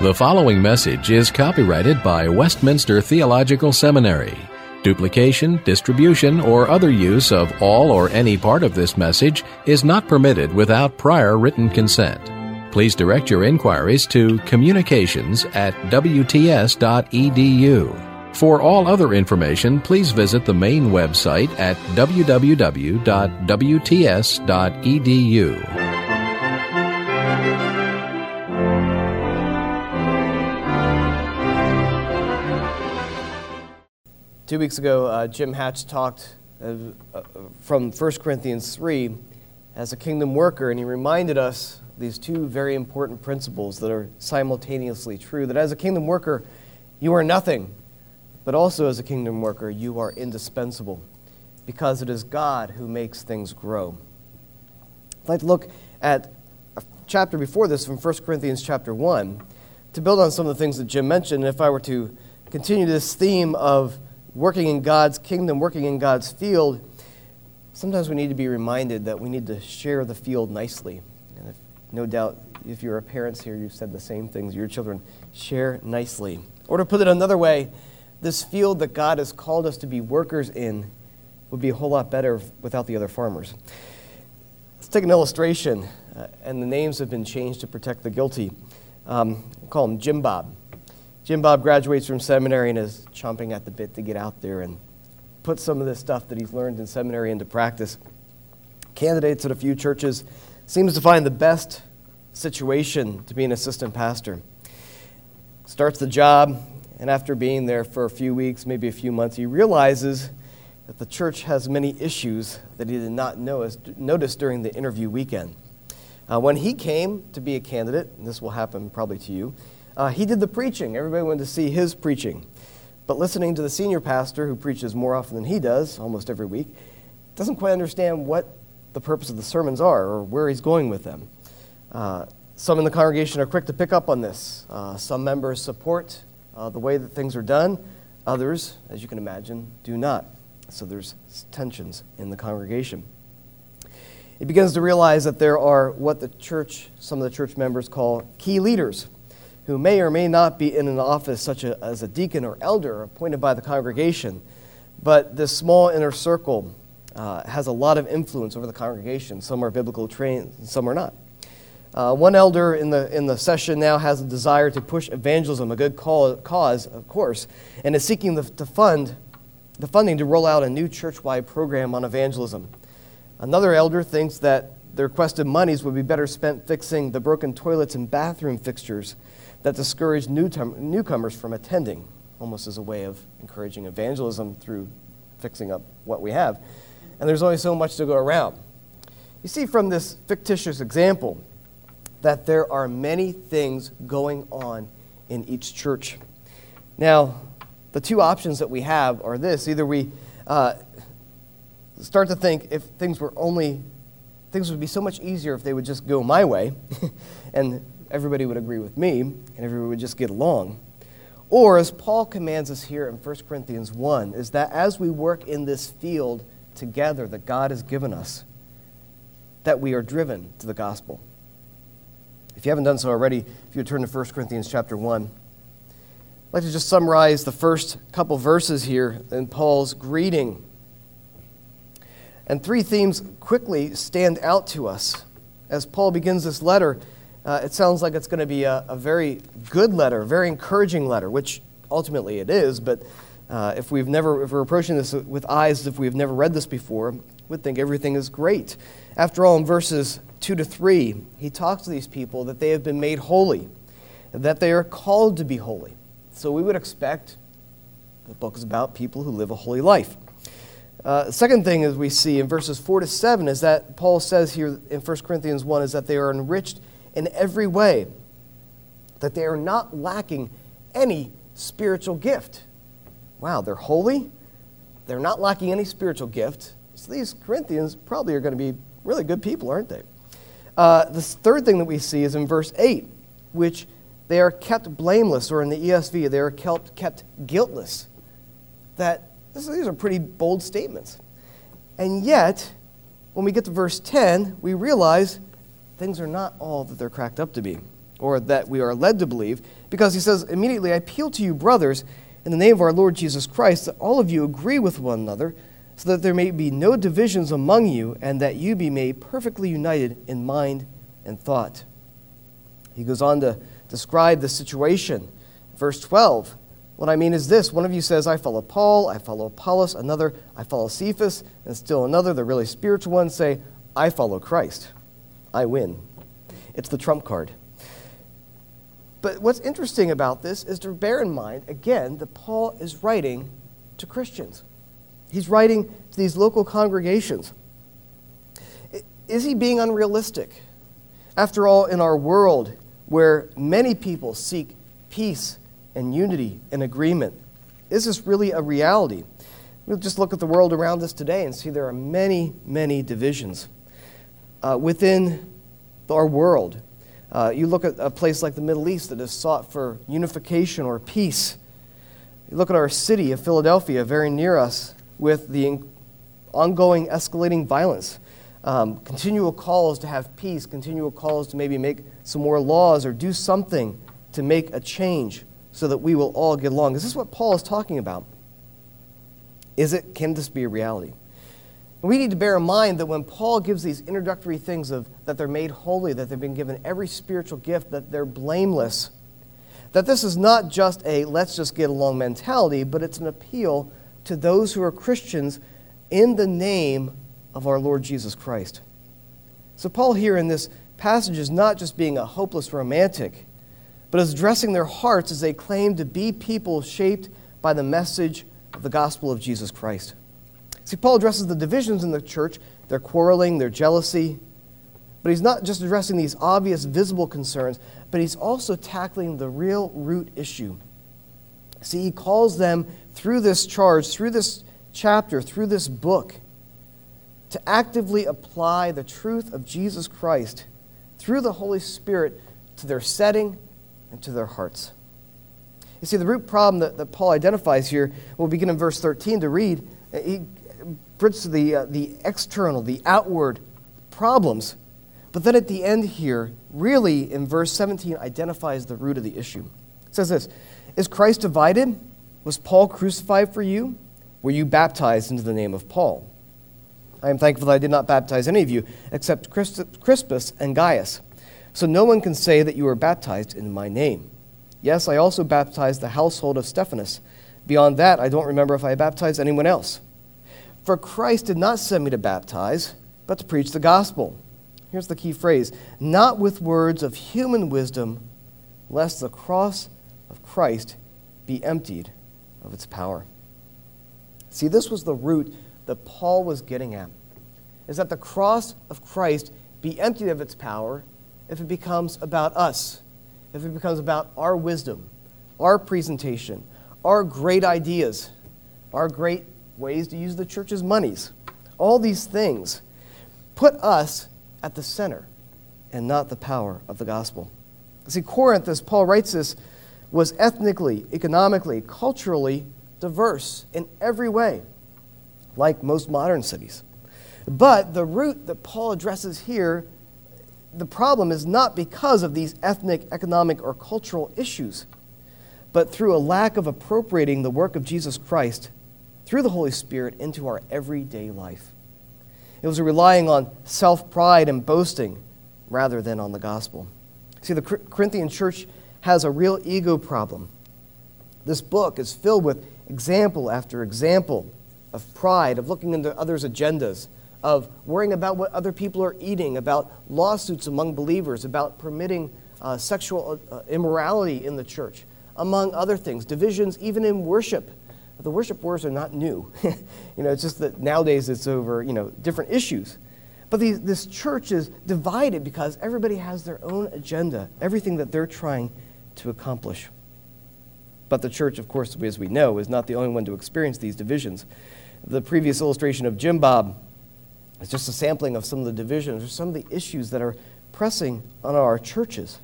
The following message is copyrighted by Westminster Theological Seminary. Duplication, distribution, or other use of all or any part of this message is not permitted without prior written consent. Please direct your inquiries to communications@wts.edu. For all other information, please visit the main website at www.wts.edu. 2 weeks ago, Jim Hatch talked from 1 Corinthians 3 as a kingdom worker, and he reminded us these two very important principles that are simultaneously true, that as a kingdom worker, you are nothing, but also as a kingdom worker, you are indispensable, because it is God who makes things grow. I'd like to look at a chapter before this from 1 Corinthians chapter 1 to build on some of the things that Jim mentioned. And if I were to continue this theme of working in God's kingdom, working in God's field, sometimes we need to be reminded that we need to share the field nicely. And no doubt, if you're parents here, you've said the same things to your children. Share nicely. Or to put it another way, this field that God has called us to be workers in would be a whole lot better without the other farmers. Let's take an illustration, and the names have been changed to protect the guilty. We'll call him Jim Bob. Jim Bob graduates from seminary and is chomping at the bit to get out there and put some of this stuff that he's learned in seminary into practice. Candidates at a few churches, seems to find the best situation to be an assistant pastor. Starts the job, and after being there for a few weeks, maybe a few months, he realizes that the church has many issues that he did not notice during the interview weekend. When he came to be a candidate, and this will happen probably to you, he did the preaching. Everybody wanted to see his preaching. But listening to the senior pastor, who preaches more often than he does, almost every week, doesn't quite understand what the purpose of the sermons are or where he's going with them. Some in the congregation are quick to pick up on this. Some members support the way that things are done. Others, as you can imagine, do not. So there's tensions in the congregation. He begins to realize that there are what some of the church members call key leaders, who may or may not be in an office such as a deacon or elder appointed by the congregation, but this small inner circle has a lot of influence over the congregation. Some are biblical trained, and some are not. One elder in the session now has a desire to push evangelism, a good cause, of course, and is seeking the funding to roll out a new church-wide program on evangelism. Another elder thinks that the requested monies would be better spent fixing the broken toilets and bathroom fixtures that discourage newcomers from attending, almost as a way of encouraging evangelism through fixing up what we have. And there's only so much to go around. You see from this fictitious example that there are many things going on in each church. Now, the two options that we have are this. Either we start to think if things would be so much easier if they would just go my way, and everybody would agree with me, and everybody would just get along. Or, as Paul commands us here in 1 Corinthians 1, is that as we work in this field together that God has given us, that we are driven to the gospel. If you haven't done so already, if you would turn to 1 Corinthians chapter 1, I'd like to just summarize the first couple verses here in Paul's greeting. And three themes quickly stand out to us. As Paul begins this letter, it sounds like it's going to be a very good letter, a very encouraging letter, which ultimately it is, but if we're approaching this with eyes as if we've never read this before, we'd think everything is great. After all, in verses 2 to 3, he talks to these people that they have been made holy, that they are called to be holy. So we would expect the book is about people who live a holy life. Second thing as we see in verses 4 to 7 is that Paul says here in 1 Corinthians 1 is that they are enriched in every way, that they are not lacking any spiritual gift. Wow, they're holy. They're not lacking any spiritual gift. So these Corinthians probably are going to be really good people, aren't they? The third thing that we see is in verse 8, which they are kept blameless, or in the ESV, they are kept guiltless. These are pretty bold statements. And yet, when we get to verse 10, we realize things are not all that they're cracked up to be. or that we are led to believe, because he says immediately, I appeal to you, brothers, in the name of our Lord Jesus Christ, that all of you agree with one another, so that there may be no divisions among you, and that you be made perfectly united in mind and thought. He goes on to describe the situation. Verse 12, what I mean is this: one of you says, I follow Paul, I follow Apollos, another, I follow Cephas, and still another, the really spiritual ones, say, I follow Christ. I win. It's the trump card. But what's interesting about this is to bear in mind, again, that Paul is writing to Christians. He's writing to these local congregations. Is he being unrealistic? After all, in our world where many people seek peace and unity and agreement, is this really a reality? We'll just look at the world around us today and see there are many, many divisions within our world. You look at a place like the Middle East that has sought for unification or peace. You look at our city of Philadelphia, very near us, with the ongoing escalating violence. Continual calls to have peace, continual calls to maybe make some more laws or do something to make a change so that we will all get along. Is this what Paul is talking about? Can this be a reality? We need to bear in mind that when Paul gives these introductory things of that they're made holy, that they've been given every spiritual gift, that they're blameless, that this is not just a let's just get along mentality, but it's an appeal to those who are Christians in the name of our Lord Jesus Christ. So Paul here in this passage is not just being a hopeless romantic, but is addressing their hearts as they claim to be people shaped by the message of the gospel of Jesus Christ. See, Paul addresses the divisions in the church, their quarreling, their jealousy, but he's not just addressing these obvious, visible concerns, but he's also tackling the real root issue. See, he calls them through this charge, through this chapter, through this book, to actively apply the truth of Jesus Christ through the Holy Spirit to their setting and to their hearts. You see, the root problem that Paul identifies here, we'll begin in verse 13 to read. He brings to the external, the outward problems, but then at the end here, really in verse 17, identifies the root of the issue. It says this: Is Christ divided? Was Paul crucified for you? Were you baptized into the name of Paul? I am thankful that I did not baptize any of you except Crispus and Gaius. So no one can say that you were baptized in my name. Yes, I also baptized the household of Stephanas. Beyond that, I don't remember if I baptized anyone else. For Christ did not send me to baptize, but to preach the gospel. Here's the key phrase: not with words of human wisdom, lest the cross of Christ be emptied of its power. See, this was the root that Paul was getting at, is that the cross of Christ be emptied of its power if it becomes about us, if it becomes about our wisdom, our presentation, our great ideas, our great ways to use the church's monies. All these things put us at the center and not the power of the gospel. See, Corinth, as Paul writes this, was ethnically, economically, culturally diverse in every way, like most modern cities. But the root that Paul addresses here, the problem is not because of these ethnic, economic, or cultural issues, but through a lack of appropriating the work of Jesus Christ through the Holy Spirit into our everyday life. It was relying on self-pride and boasting rather than on the gospel. See, the Corinthian church has a real ego problem. This book is filled with example after example of pride, of looking into others' agendas, of worrying about what other people are eating, about lawsuits among believers, about permitting sexual immorality in the church, among other things, divisions even in worship. The worship wars are not new. It's just that nowadays it's over, different issues. But this church is divided because everybody has their own agenda, everything that they're trying to accomplish. But the church, of course, as we know, is not the only one to experience these divisions. The previous illustration of Jim Bob is just a sampling of some of the divisions or some of the issues that are pressing on our churches.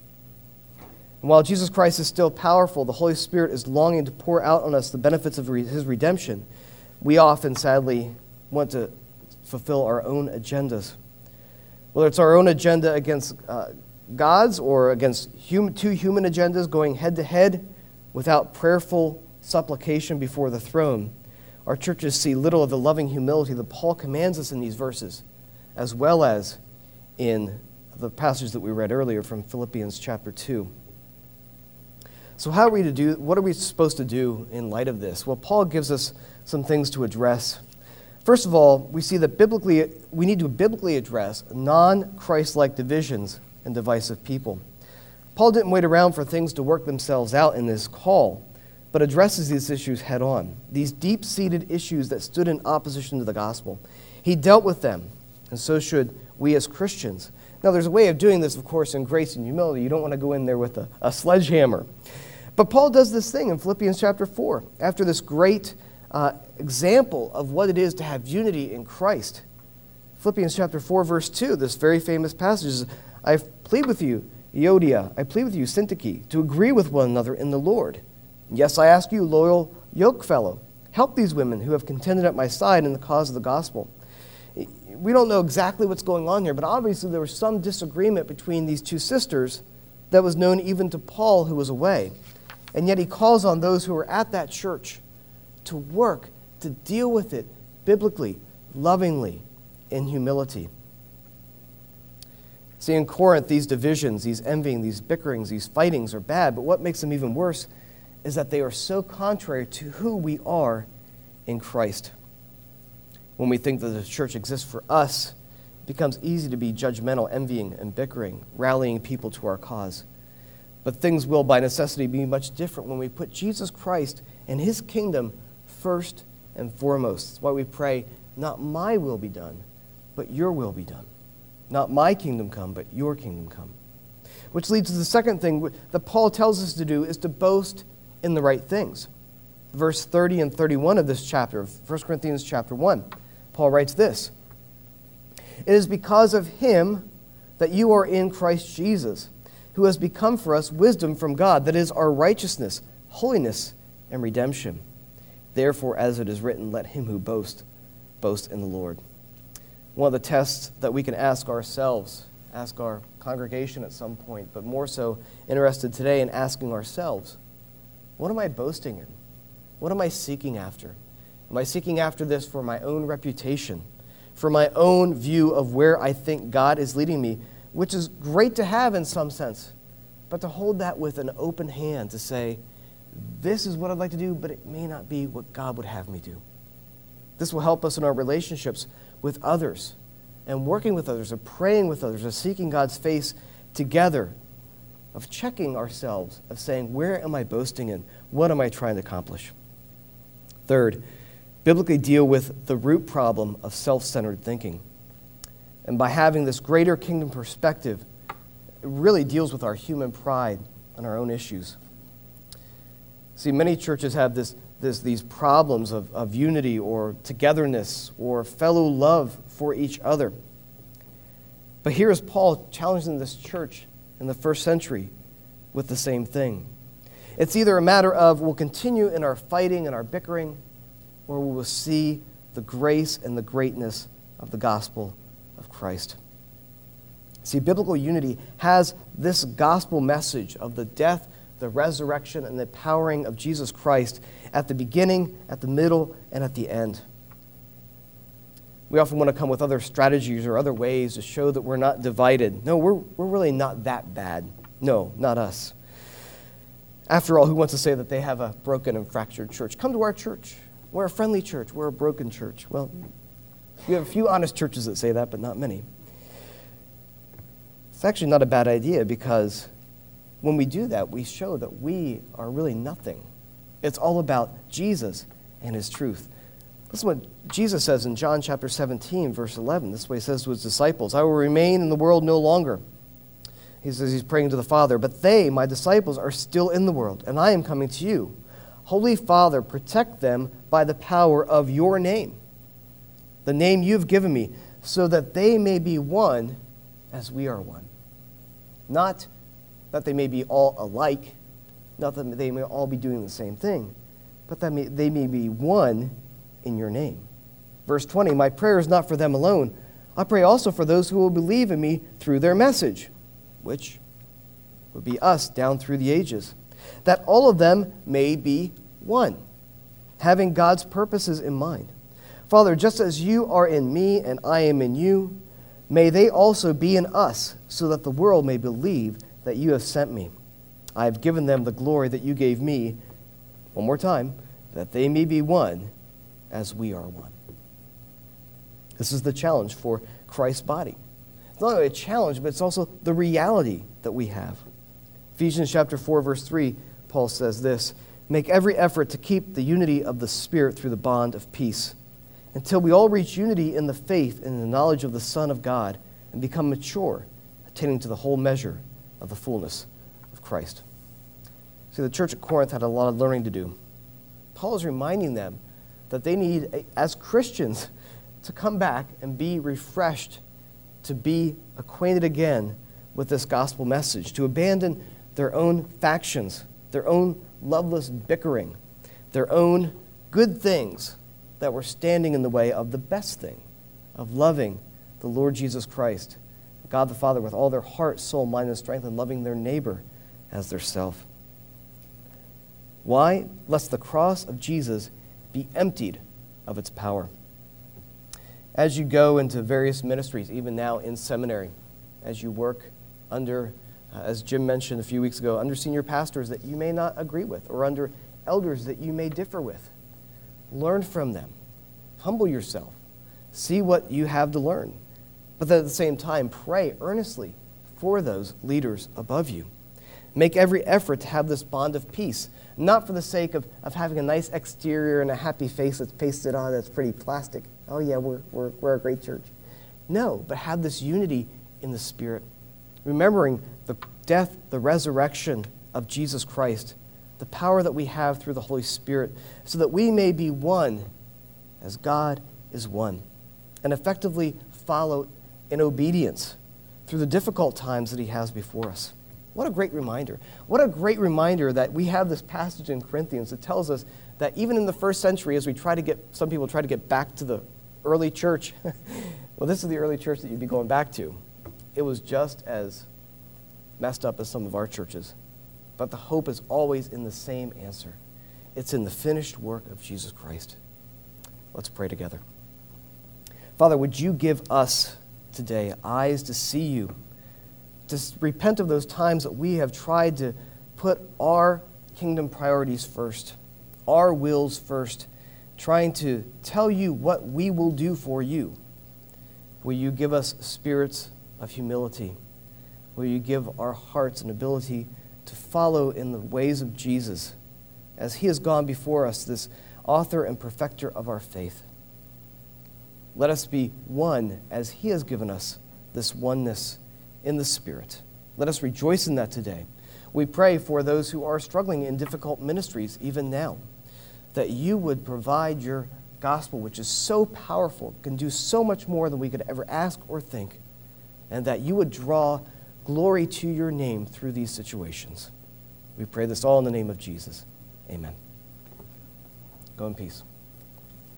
And while Jesus Christ is still powerful, the Holy Spirit is longing to pour out on us the benefits of his redemption. We often, sadly, want to fulfill our own agendas. Whether it's our own agenda against God's or against two human agendas going head to head without prayerful supplication before the throne, our churches see little of the loving humility that Paul commands us in these verses, as well as in the passage that we read earlier from Philippians chapter 2. So what are we supposed to do in light of this? Well, Paul gives us some things to address. First of all, we see that we need to biblically address non-Christ-like divisions and divisive people. Paul didn't wait around for things to work themselves out in this call, but addresses these issues head on, these deep-seated issues that stood in opposition to the gospel. He dealt with them, and so should we as Christians. Now, there's a way of doing this, of course, in grace and humility. You don't want to go in there with a sledgehammer. But Paul does this thing in Philippians chapter 4, after this great example of what it is to have unity in Christ. Philippians chapter 4, verse 2, this very famous passage is, I plead with you, Euodia, I plead with you, Syntyche, to agree with one another in the Lord. Yes, I ask you, loyal yokefellow, help these women who have contended at my side in the cause of the gospel. We don't know exactly what's going on here, but obviously there was some disagreement between these two sisters that was known even to Paul, who was away. And yet he calls on those who were at that church to work, to deal with it biblically, lovingly, in humility. See, in Corinth, these divisions, these envying, these bickerings, these fightings are bad, but what makes them even worse is that they are so contrary to who we are in Christ. When we think that the church exists for us, it becomes easy to be judgmental, envying, and bickering, rallying people to our cause. But things will, by necessity, be much different when we put Jesus Christ and his kingdom first and foremost. That's why we pray, not my will be done, but your will be done. Not my kingdom come, but your kingdom come. Which leads to the second thing that Paul tells us to do, is to boast in the right things. Verse 30 and 31 of this chapter, of 1 Corinthians chapter 1, Paul writes this: It is because of him that you are in Christ Jesus, who has become for us wisdom from God, that is our righteousness, holiness, and redemption. Therefore, as it is written, let him who boasts, boast in the Lord. One of the tests that we can ask ourselves, ask our congregation at some point, but more so interested today in asking ourselves, what am I boasting in? What am I seeking after? Am I seeking after this for my own reputation, for my own view of where I think God is leading me, which is great to have in some sense, but to hold that with an open hand to say, this is what I'd like to do, but it may not be what God would have me do. This will help us in our relationships with others and working with others, of praying with others, of seeking God's face together, of checking ourselves, of saying, where am I boasting in? What am I trying to accomplish? Third, biblically deal with the root problem of self-centered thinking. And by having this greater kingdom perspective, it really deals with our human pride and our own issues. See, many churches have these problems of unity or togetherness or fellow love for each other. But here is Paul challenging this church in the first century with the same thing. It's either a matter of we'll continue in our fighting and our bickering, or we will see the grace and the greatness of the gospel of Christ. See, biblical unity has this gospel message of the death, the resurrection, and the powering of Jesus Christ at the beginning, at the middle, and at the end. We often want to come with other strategies or other ways to show that we're not divided. No, we're really not that bad. No, not us. After all, who wants to say that they have a broken and fractured church? Come to our church. We're a friendly church. We're a broken church. Well, we have a few honest churches that say that, but not many. It's actually not a bad idea, because when we do that, we show that we are really nothing. It's all about Jesus and his truth. Listen to what Jesus says in John chapter 17, verse 11. This is what he says to his disciples: I will remain in the world no longer. He says he's praying to the Father, but they, my disciples, are still in the world, and I am coming to you. Holy Father, protect them by the power of your name, the name you've given me, so that they may be one as we are one. Not that they may be all alike, not that they may all be doing the same thing, but that they may be one in your name. Verse 20, my prayer is not for them alone. I pray also for those who will believe in me through their message, which would be us down through the ages, that all of them may be one, having God's purposes in mind. Father, just as you are in me and I am in you, may they also be in us, so that the world may believe that you have sent me. I have given them the glory that you gave me, one more time, that they may be one as we are one. This is the challenge for Christ's body. It's not only a challenge, but it's also the reality that we have. Ephesians chapter 4, verse 3, Paul says this, "Make every effort to keep the unity of the Spirit through the bond of peace, until we all reach unity in the faith and in the knowledge of the Son of God and become mature, attaining to the whole measure of the fullness of Christ." See, the church at Corinth had a lot of learning to do. Paul is reminding them that they need, as Christians, to come back and be refreshed, to be acquainted again with this gospel message, to abandon their own factions, their own loveless bickering, their own good things that were standing in the way of the best thing, of loving the Lord Jesus Christ, God the Father, with all their heart, soul, mind, and strength, and loving their neighbor as their self. Why? Lest the cross of Jesus be emptied of its power. As you go into various ministries, even now in seminary, as you work under, as Jim mentioned a few weeks ago, under senior pastors that you may not agree with, or under elders that you may differ with, learn from them. Humble yourself. See what you have to learn. But at the same time, pray earnestly for those leaders above you. Make every effort to have this bond of peace, not for the sake of having a nice exterior and a happy face that's pasted on that's pretty plastic. Oh yeah, we're a great church. No, but have this unity in the Spirit, remembering the death, the resurrection of Jesus Christ, the power that we have through the Holy Spirit, so that we may be one as God is one, and effectively follow in obedience through the difficult times that he has before us. What a great reminder. What a great reminder that we have this passage in Corinthians that tells us that even in the first century, as some people try to get back to the early church, well, this is the early church that you'd be going back to. It was just as messed up as some of our churches. But the hope is always in the same answer. It's in the finished work of Jesus Christ. Let's pray together. Father, would you give us today eyes to see you, to repent of those times that we have tried to put our kingdom priorities first, our wills first, trying to tell you what we will do for you. Will you give us spirits of humility? Will you give our hearts an ability to follow in the ways of Jesus as he has gone before us, this author and perfecter of our faith? Let us be one as he has given us this oneness in the Spirit. Let us rejoice in that today. We pray for those who are struggling in difficult ministries even now, that you would provide your gospel, which is so powerful, can do so much more than we could ever ask or think, and that you would draw glory to your name through these situations. We pray this all in the name of Jesus. Amen. Go in peace.